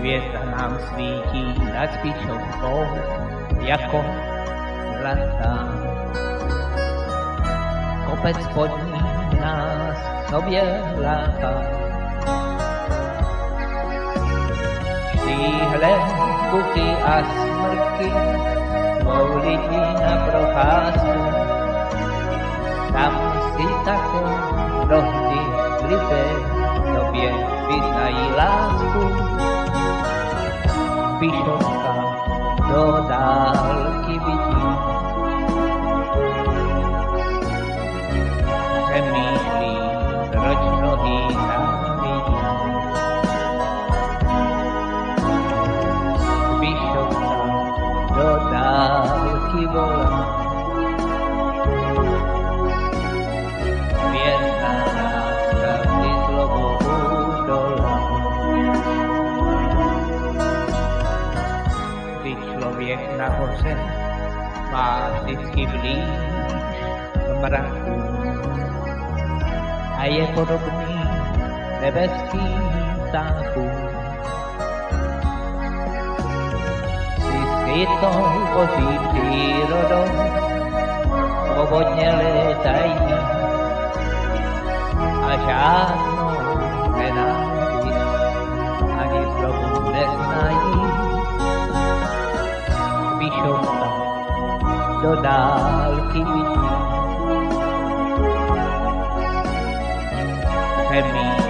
Hvězda nám svítí nad Spišovkou jako zlatá. Kopec pod ní nás k sobě láká. Štíhle kuky a smrky svou lidi na procházku. Tam si také mnohdy lidé sobě vyznají lásku. Spišovka do dálky vidí, přemýšlí, proč mnohý závidí. Spišovka do dálky volá, hvězda nás kavdy zlobou dolá. Kdy člověk nahoře má vždycky blíž k mraku a je podobný nebeským ptákům. Si skytou boží přírodou svobodně létají a žádnou nenávist ani zlobu neznají. Spišovka do dálky vidí, přemýšlí,